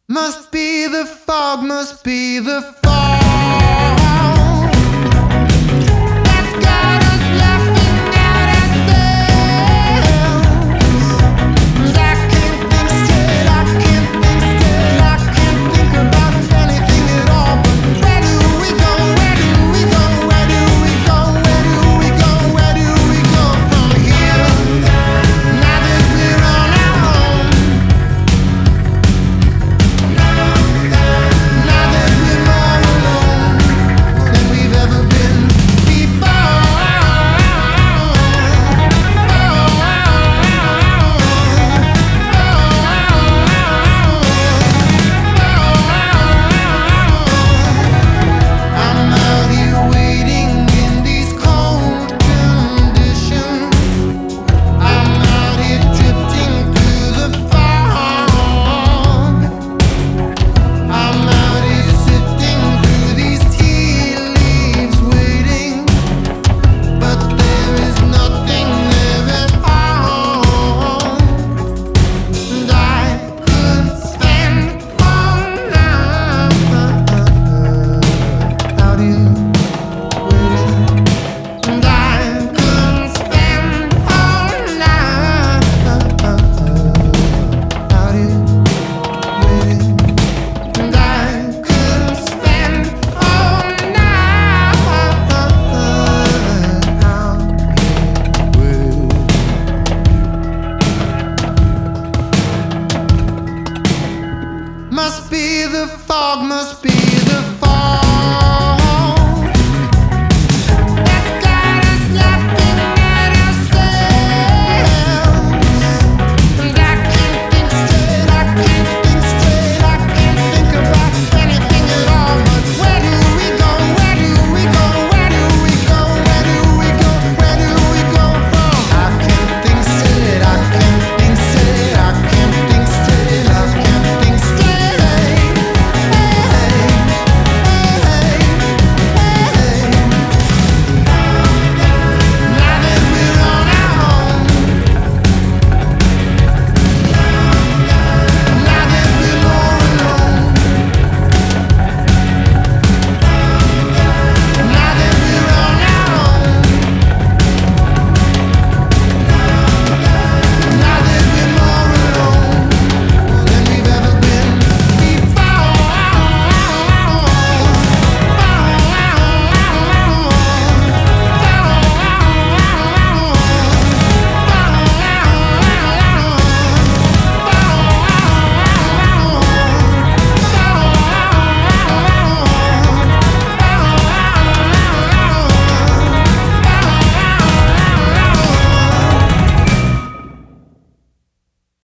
Must be the fog, must be the fog. That's got us laughing at ourselves. And I can't think straight, I can't think straight, I can't think about anything at all. But where do we go, where do we go, where do we go, where do we go, where do we go from here? Now that we're on our own. Now that we're more alone than we've ever been before. I'm out here waiting in these cold conditions. I'm out here drifting through the fog. I'm out here sifting through these tea leaves waiting, but there is nothing there at all. And I could spend all night out here waiting. And I could spend all night out here waiting. And I could spend all night out here with. Must be the fog, must be the fog.